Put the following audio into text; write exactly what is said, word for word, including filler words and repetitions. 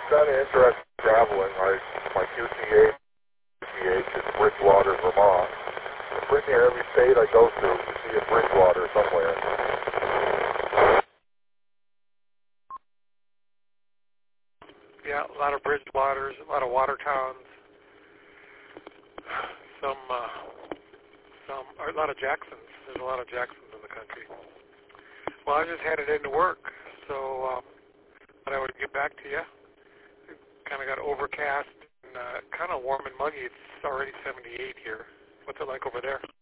kind of interested in traveling. I, my Q T A is Bridgewater, Vermont. And pretty near every state I go through, you see a Bridgewater somewhere. Yeah, a lot of Bridgewaters, a lot of water towns, some, uh, some, a lot of Jacksons. There's a lot of Jacksons in the country. Well, I just headed into work, so um, but I would get back to you. It kind of got overcast and uh, kind of warm and muggy. It's already seventy-eight here. What's it like over there?